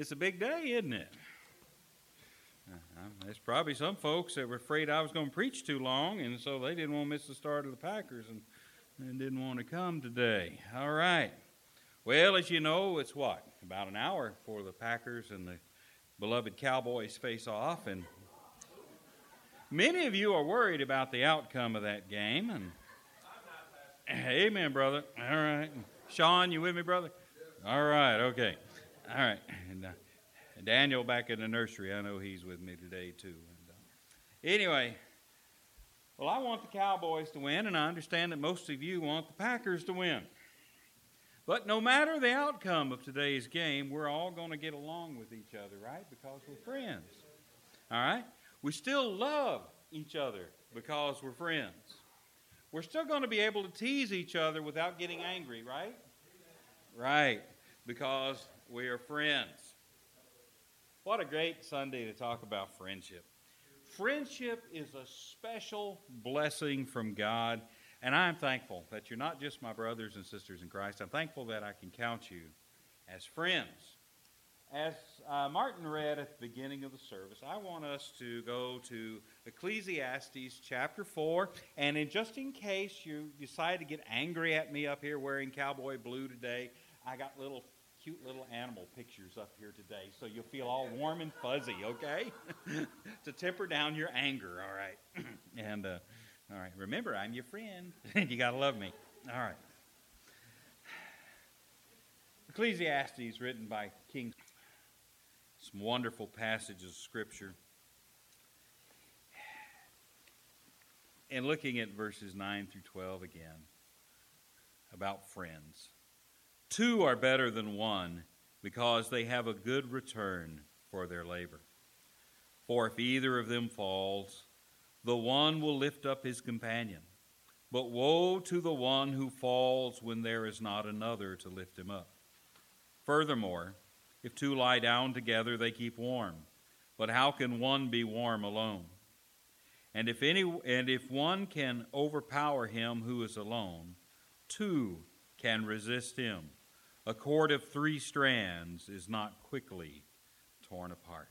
It's a big day, isn't it? There's probably some folks that were afraid I was going to preach too long, and so they didn't want to miss the start of the Packers and didn't want to come today. All right. Well, as you know, it's what? About an hour before the Packers and the beloved Cowboys face off, and many of you are worried about the outcome of that game. And amen, brother. All right. Sean, you with me, brother? All right, okay. All right. And Daniel back in the nursery, I know he's with me today too. And, anyway, well, I want the Cowboys to win, and I understand that most of you want the Packers to win. But no matter the outcome of today's game, we're all going to get along with each other, right? Because we're friends. All right? We still love each other because we're friends. We're still going to be able to tease each other without getting angry, right? Right, because we are friends. What a great Sunday to talk about friendship. Friendship is a special blessing from God, and I'm thankful that you're not just my brothers and sisters in Christ. I'm thankful that I can count you as friends. As Martin read at the beginning of the service, I want us to go to Ecclesiastes chapter 4, and just in case you decide to get angry at me up here wearing cowboy blue today, I got cute little animal pictures up here today, so you'll feel all warm and fuzzy, okay? To temper down your anger, all right? And, all right, remember, I'm your friend. You got to love me. All right. Ecclesiastes, written by King. Some wonderful passages of Scripture. And looking at verses 9 through 12 again, about friends. Two are better than one, because they have a good return for their labor. For if either of them falls, the one will lift up his companion. But woe to the one who falls when there is not another to lift him up. Furthermore, if two lie down together, they keep warm. But how can one be warm alone? And if one can overpower him who is alone, two can resist him. A cord of 3 strands is not quickly torn apart.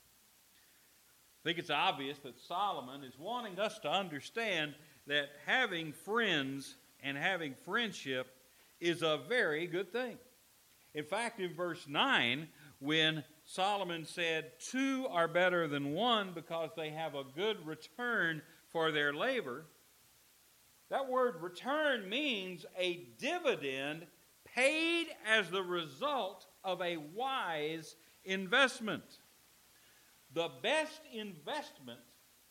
I think it's obvious that Solomon is wanting us to understand that having friends and having friendship is a very good thing. In fact, in verse 9, when Solomon said, 2 are better than 1 because they have a good return for their labor, that word return means a dividend paid as the result of a wise investment. The best investment,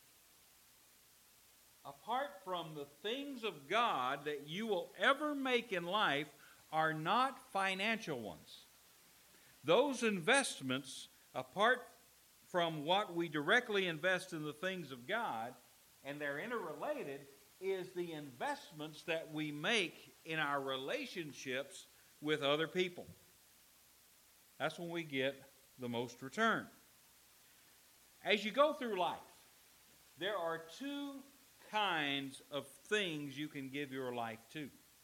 apart from the things of God that you will ever make in life, are not financial ones. Those investments, apart from what we directly invest in the things of God, and they're interrelated, is the investments that we make in our relationships with other people. That's when we get the most return. As you go through life, there are 2 kinds of things you can give your life to.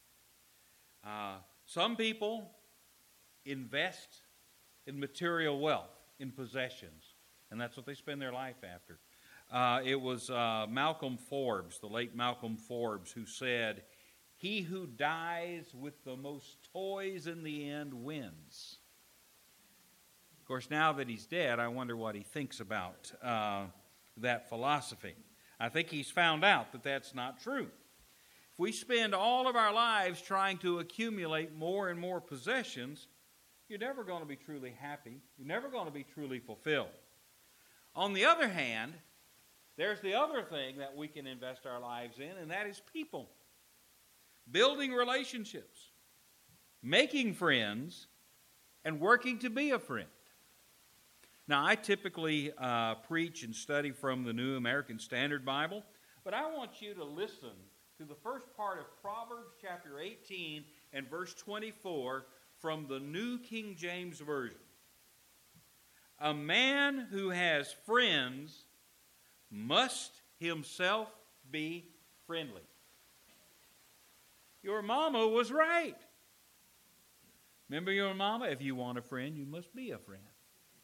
Some people invest in material wealth, in possessions, and that's what they spend their life after. It was Malcolm Forbes, the late Malcolm Forbes, who said, "He who dies with the most toys in the end wins." Of course, now that he's dead, I wonder what he thinks about that philosophy. I think he's found out that that's not true. If we spend all of our lives trying to accumulate more and more possessions, you're never going to be truly happy. You're never going to be truly fulfilled. On the other hand, there's the other thing that we can invest our lives in, and that is people. Building relationships, making friends, and working to be a friend. Now, I typically preach and study from the New American Standard Bible, but I want you to listen to the first part of Proverbs chapter 18 and verse 24 from the New King James Version. A man who has friends must himself be friendly. Your mama was right. Remember your mama? If you want a friend, you must be a friend.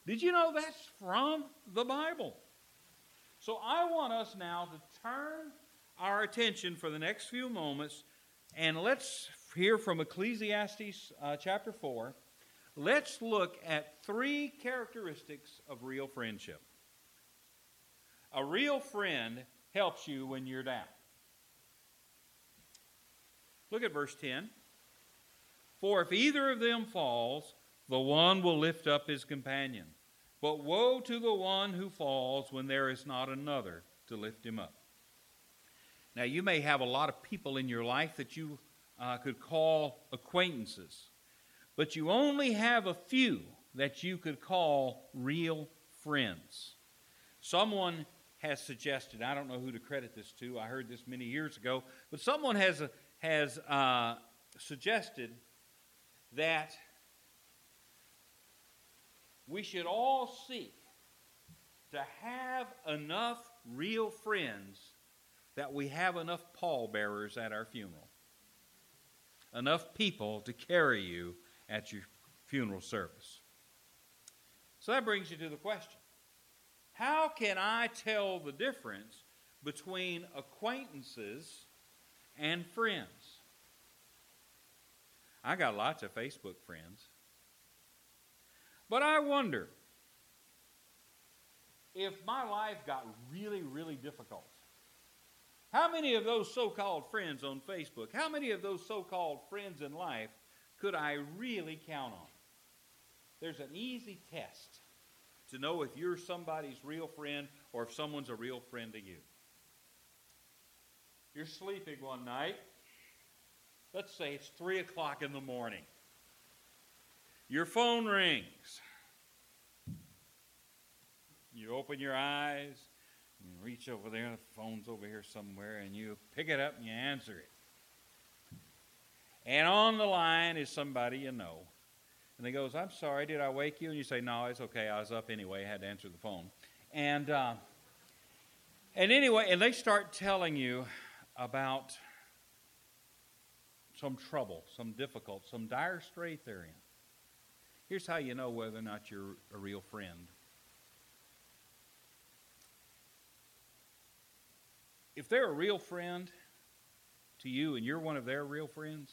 Did you know that's from the Bible? So I want us now to turn our attention for the next few moments, and let's hear from Ecclesiastes chapter 4. Let's look at 3 characteristics of real friendship. A real friend helps you when you're down. Look at verse 10. For if either of them falls, the one will lift up his companion. But woe to the one who falls when there is not another to lift him up. Now, you may have a lot of people in your life that you could call acquaintances, but you only have a few that you could call real friends. Someone has suggested, I don't know who to credit this to, I heard this many years ago, but someone has suggested that we should all seek to have enough real friends that we have enough pallbearers at our funeral. Enough people to carry you at your funeral service. So that brings you to the question. How can I tell the difference between acquaintances and friends? I got lots of Facebook friends. But I wonder, if my life got really, really difficult, how many of those so-called friends on Facebook, how many of those so-called friends in life could I really count on? There's an easy test to know if you're somebody's real friend or if someone's a real friend to you. You're sleeping one night. Let's say it's 3 o'clock in the morning. Your phone rings. You open your eyes, you reach over there, the phone's over here somewhere, and you pick it up and you answer it. And on the line is somebody you know. And he goes, I'm sorry, did I wake you? And you say, no, it's okay, I was up anyway, I had to answer the phone. And anyway, and they start telling you about some trouble, some difficult, some dire strait they're in. Here's how you know whether or not you're a real friend. If they're a real friend to you and you're one of their real friends,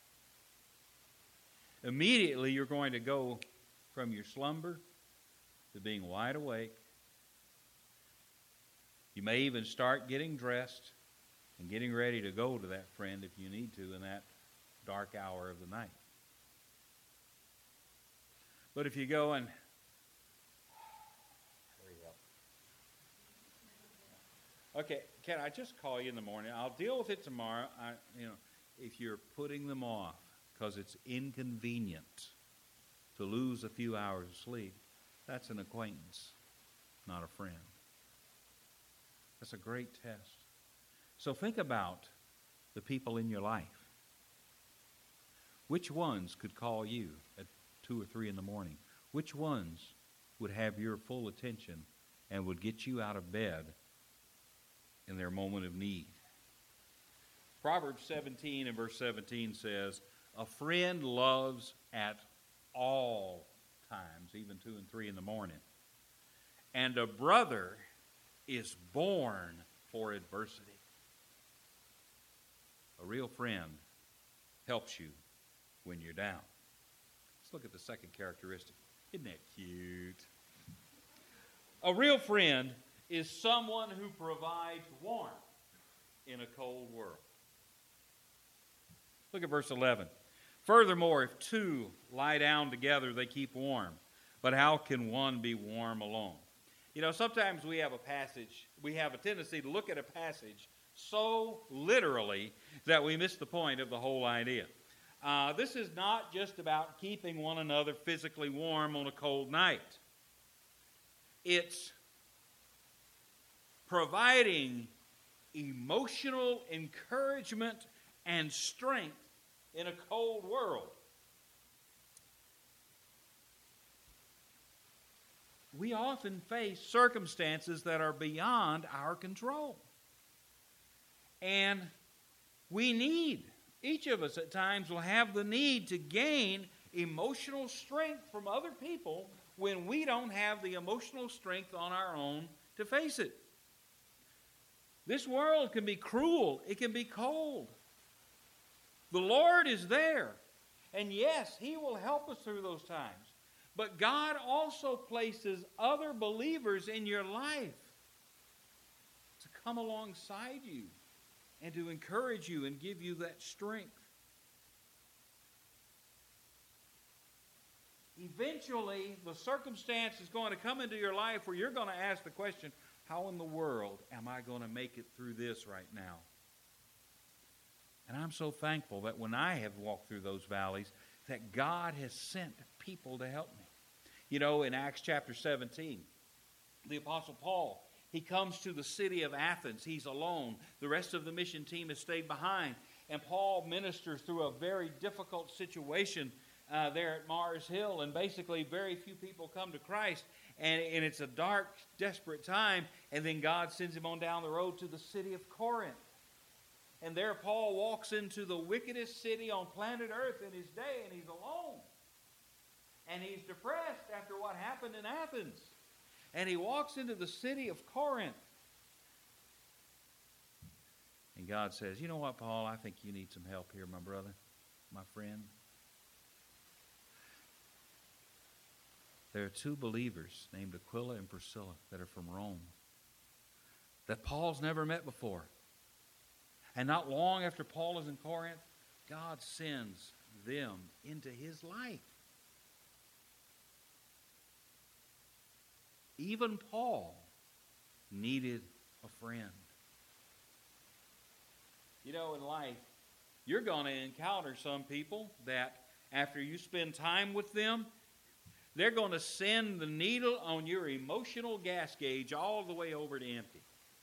immediately you're going to go from your slumber to being wide awake. You may even start getting dressed and getting ready to go to that friend if you need to in that dark hour of the night. But if you go and hurry up. Okay, can I just call you in the morning? I'll deal with it tomorrow. If you're putting them off because it's inconvenient to lose a few hours of sleep, that's an acquaintance, not a friend. That's a great test. So think about the people in your life. Which ones could call you at 2 or 3 in the morning? Which ones would have your full attention and would get you out of bed in their moment of need? Proverbs 17 and verse 17 says, a friend loves at all times, even 2 and 3 in the morning. And a brother is born for adversity. A real friend helps you when you're down. Let's look at the second characteristic. Isn't that cute? A real friend is someone who provides warmth in a cold world. Look at verse 11. Furthermore, if 2 lie down together, they keep warm. But how can one be warm alone? You know, sometimes we have a tendency to look at a passage so literally that we miss the point of the whole idea. This is not just about keeping one another physically warm on a cold night. It's providing emotional encouragement and strength in a cold world. We often face circumstances that are beyond our control. And each of us at times will have the need to gain emotional strength from other people when we don't have the emotional strength on our own to face it. This world can be cruel. It can be cold. The Lord is there. And yes, He will help us through those times. But God also places other believers in your life to come alongside you and to encourage you and give you that strength. Eventually, the circumstance is going to come into your life where you're going to ask the question, how in the world am I going to make it through this right now? And I'm so thankful that when I have walked through those valleys, that God has sent people to help me. You know, in Acts chapter 17, the Apostle Paul, he comes to the city of Athens. He's alone. The rest of the mission team has stayed behind. And Paul ministers through a very difficult situation there at Mars Hill. And basically, very few people come to Christ. And it's a dark, desperate time. And then God sends him on down the road to the city of Corinth. And there Paul walks into the wickedest city on planet Earth in his day, and he's alone. And he's depressed after what happened in Athens. And he walks into the city of Corinth. And God says, you know what, Paul, I think you need some help here, my brother, my friend. There are two believers named Aquila and Priscilla that are from Rome that Paul's never met before. And not long after Paul is in Corinth, God sends them into his life. Even Paul needed a friend. You know, in life, you're going to encounter some people that after you spend time with them, they're going to send the needle on your emotional gas gauge all the way over to empty.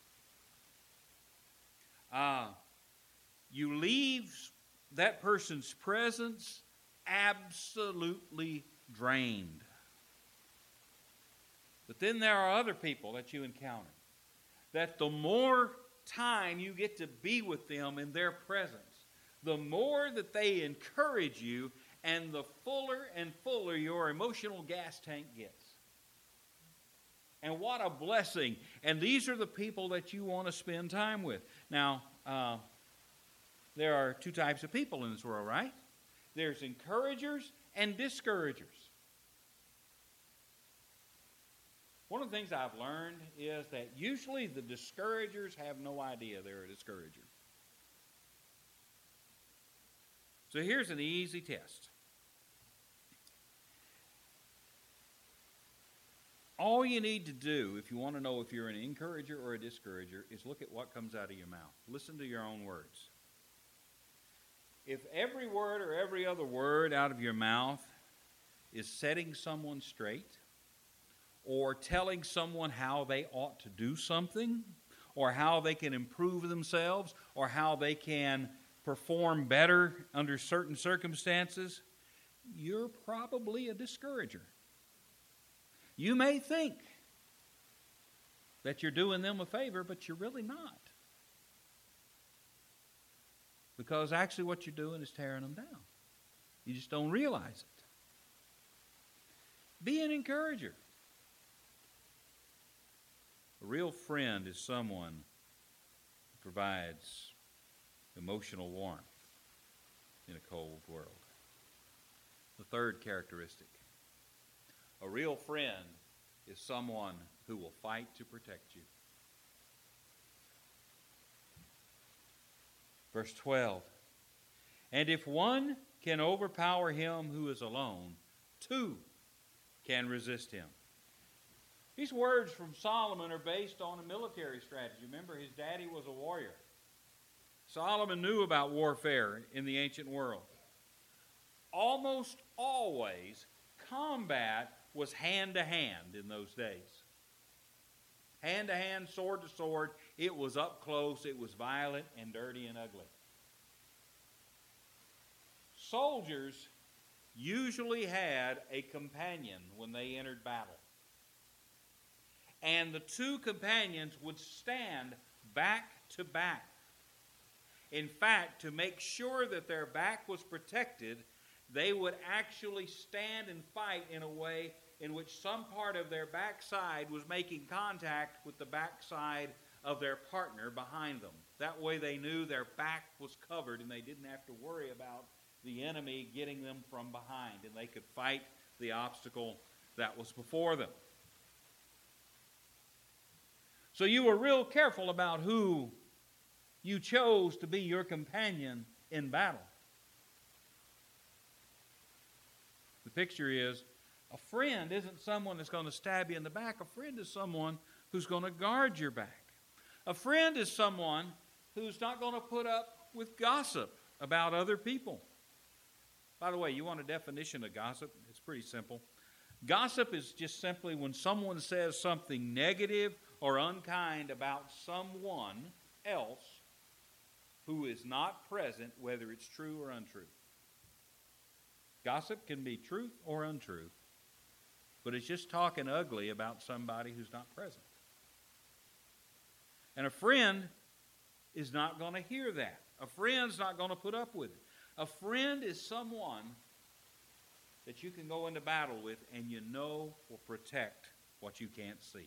You leave that person's presence absolutely drained. But then there are other people that you encounter that the more time you get to be with them in their presence, the more that they encourage you, and the fuller and fuller your emotional gas tank gets. And what a blessing. And these are the people that you want to spend time with. Now, there are two types of people in this world, right? There's encouragers and discouragers. One of the things I've learned is that usually the discouragers have no idea they're a discourager. So here's an easy test. All you need to do if you want to know if you're an encourager or a discourager is look at what comes out of your mouth. Listen to your own words. If every word or every other word out of your mouth is setting someone straight, or telling someone how they ought to do something, or how they can improve themselves, or how they can perform better under certain circumstances, you're probably a discourager. You may think that you're doing them a favor, but you're really not. Because actually what you're doing is tearing them down. You just don't realize it. Be an encourager. A real friend is someone who provides emotional warmth in a cold world. The third characteristic. A real friend is someone who will fight to protect you. Verse 12. And if one can overpower him who is alone, two can resist him. These words from Solomon are based on a military strategy. Remember, his daddy was a warrior. Solomon knew about warfare in the ancient world. Almost always, combat was hand-to-hand in those days. Hand-to-hand, sword-to-sword. It was up close. It was violent and dirty and ugly. Soldiers usually had a companion when they entered battle. And the two companions would stand back to back. In fact, to make sure that their back was protected, they would actually stand and fight in a way in which some part of their backside was making contact with the backside of their partner behind them. That way they knew their back was covered and they didn't have to worry about the enemy getting them from behind, and they could fight the obstacle that was before them. So you were real careful about who you chose to be your companion in battle. The picture is, a friend isn't someone that's going to stab you in the back. A friend is someone who's going to guard your back. A friend is someone who's not going to put up with gossip about other people. By the way, you want a definition of gossip? It's pretty simple. Gossip is just simply when someone says something negative or unkind about someone else who is not present, whether it's true or untrue. Gossip can be truth or untruth, but it's just talking ugly about somebody who's not present. And a friend is not going to hear that. A friend's not going to put up with it. A friend is someone that you can go into battle with and you know will protect what you can't see.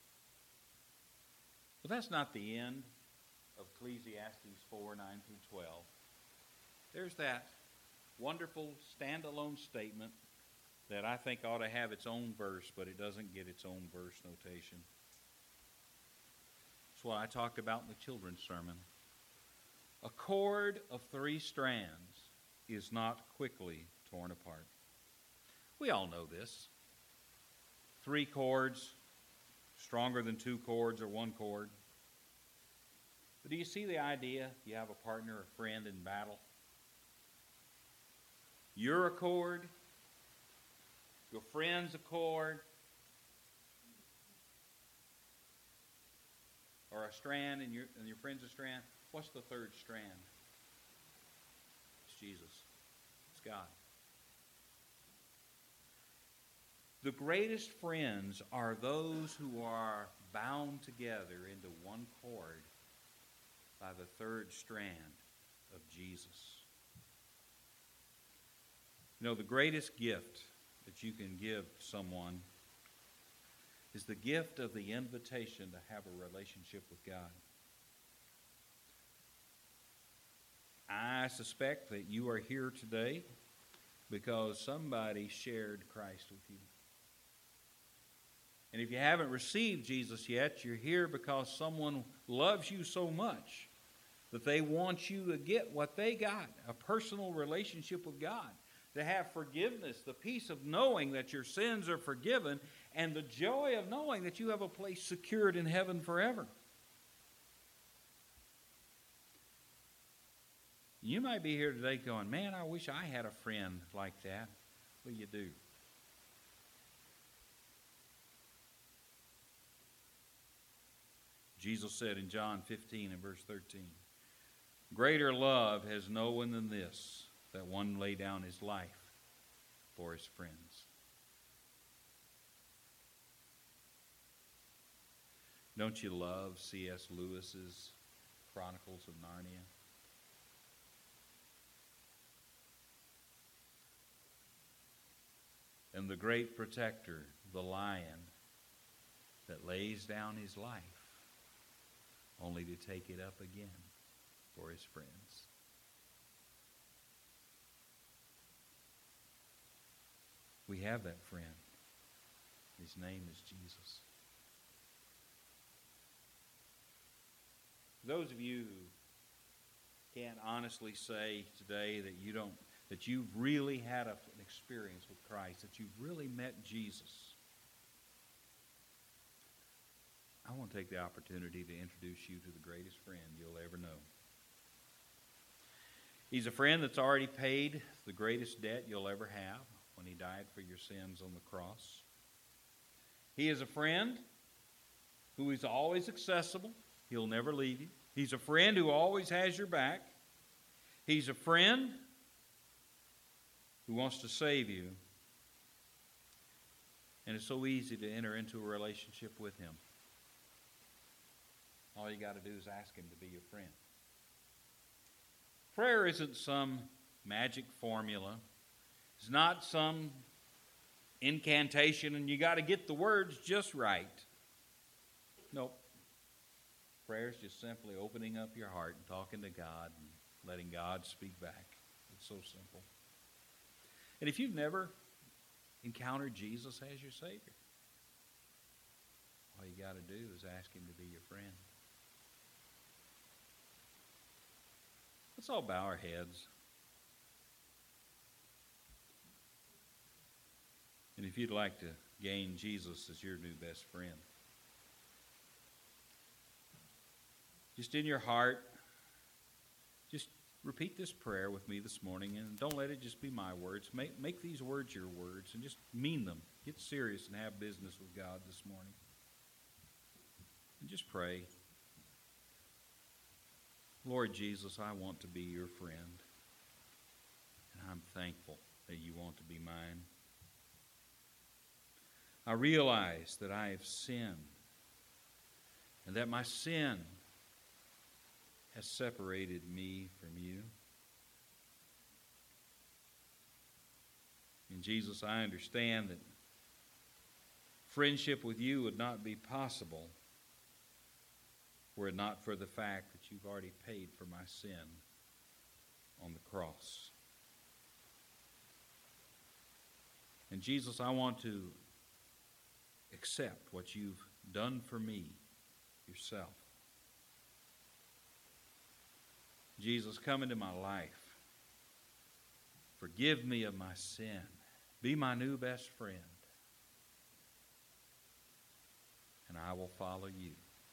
But that's not the end of Ecclesiastes 4, 9 through 12. There's that wonderful standalone statement that I think ought to have its own verse, but it doesn't get its own verse notation. It's what I talked about in the children's sermon. A cord of 3 strands is not quickly torn apart. We all know this. 3 cords, stronger than 2 cords or 1 cord. But do you see the idea? You have a partner, a friend in battle. You're a cord. Your friend's a cord. Or a strand and your friend's a strand. What's the 3rd strand? It's Jesus. It's God. The greatest friends are those who are bound together into one cord by the 3rd strand of Jesus. You know, the greatest gift that you can give someone is the gift of the invitation to have a relationship with God. I suspect that you are here today because somebody shared Christ with you. And if you haven't received Jesus yet, you're here because someone loves you so much that they want you to get what they got, a personal relationship with God, to have forgiveness, the peace of knowing that your sins are forgiven, and the joy of knowing that you have a place secured in heaven forever. You might be here today going, man, I wish I had a friend like that. Well, you do. Jesus said in John 15 and verse 13, greater love has no one than this, that one lay down his life for his friends. Don't you love C.S. Lewis's Chronicles of Narnia? And the great protector, the lion, that lays down his life only to take it up again for his friends. We have that friend. His name is Jesus. Those of you who can't honestly say today that you've really had an experience with Christ, that you've really met Jesus, I want to take the opportunity to introduce you to the greatest friend you'll ever know. He's a friend that's already paid the greatest debt you'll ever have when he died for your sins on the cross. He is a friend who is always accessible. He'll never leave you. He's a friend who always has your back. He's a friend who wants to save you. And it's so easy to enter into a relationship with him. All you got to do is ask him to be your friend. Prayer isn't some magic formula It's not some incantation and you got to get the words just right. Nope. Prayer is just simply opening up your heart and talking to God and letting God speak back. It's so simple. And if you've never encountered Jesus as your Savior, all you got to do is ask Him to be your friend. Let's all bow our heads. And if you'd like to gain Jesus as your new best friend, just in your heart, just repeat this prayer with me this morning, and don't let it just be my words. Make these words your words and just mean them. Get serious and have business with God this morning. And just pray. Lord Jesus, I want to be your friend, and I'm thankful that you want to be mine. I realize that I have sinned, and that my sin has separated me from you. And Jesus, I understand that friendship with you would not be possible were it not for the fact that you've already paid for my sin on the cross. And Jesus, I want to accept what you've done for me yourself. Jesus, come into my life. Forgive me of my sin. Be my new best friend. And I will follow you.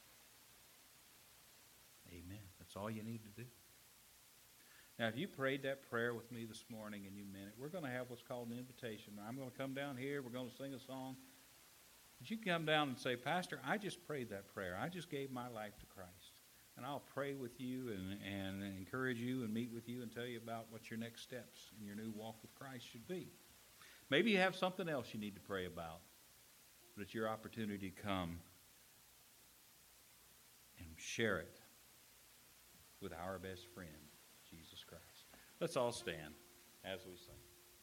Amen. That's all you need to do. Now, if you prayed that prayer with me this morning and you meant it, we're going to have what's called an invitation. I'm going to come down here. We're going to sing a song. But you can come down and say, Pastor, I just prayed that prayer. I just gave my life to Christ. And I'll pray with you and encourage you and meet with you and tell you about what your next steps in your new walk with Christ should be. Maybe you have something else you need to pray about. But it's your opportunity to come and share it with our best friend, Jesus Christ. Let's all stand as we sing.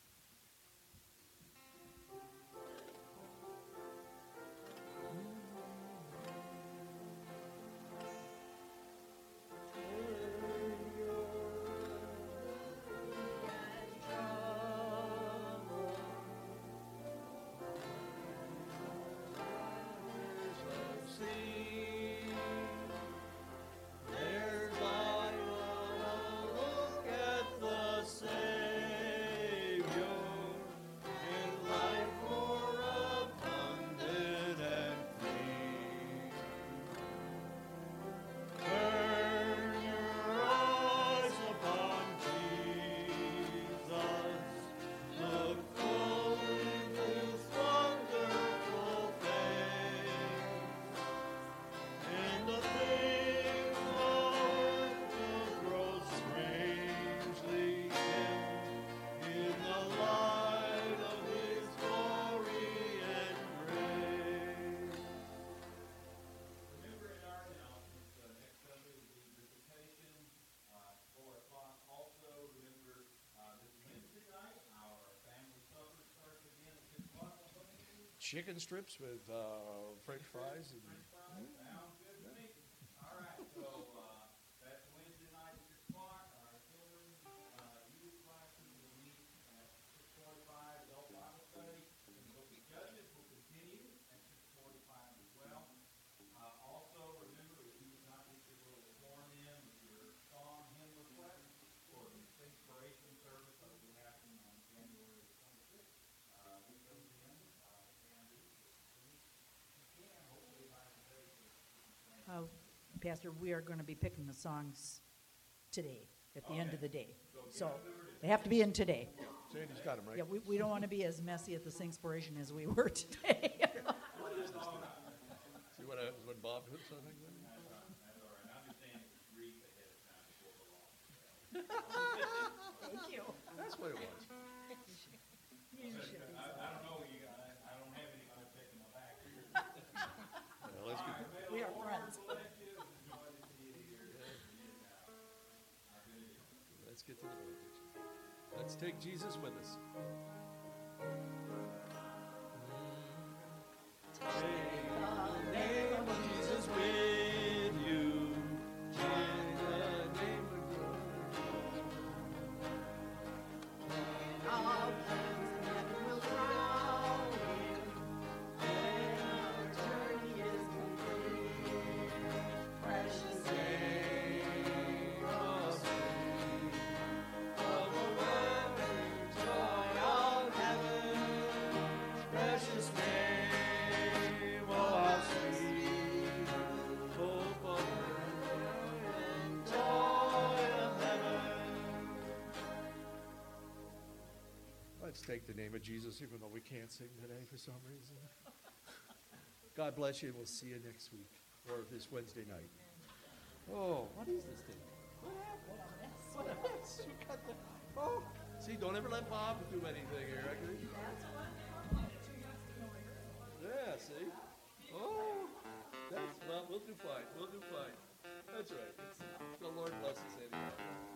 Chicken strips with French fries. And, Sounds good to me. All right, so that's Wednesday night at 6 o'clock. Our children, youth classes will meet at 6:45, adult Bible study. And the book of Judges will continue at 6:45 as well. Also, remember that you would not get your little form in with your song hymn request for the inspiration service that will be happening on January 26th. Get those in. Pastor, we are going to be picking the songs today, at the end of the day. So they have to be in today. Sandy's got them, right? Yeah, we don't want to be as messy at the Singspiration as we were today. What is this thing? See what happens when Bob hits something? Thank you. That's what it was. I don't know you guys. I don't have anybody checking my back. Well, let's get We are friends. Let's get to the benediction. Let's take Jesus with us. Let's take the name of Jesus, even though we can't sing today for some reason. God bless you, and we'll see you next week or this Wednesday night. Oh, what is this thing? What happened? What a mess. You got the, oh, see, don't ever let Bob do anything here. Yeah, see? Oh, well, we'll do fine. We'll do fine. That's right. The Lord bless us anyhow.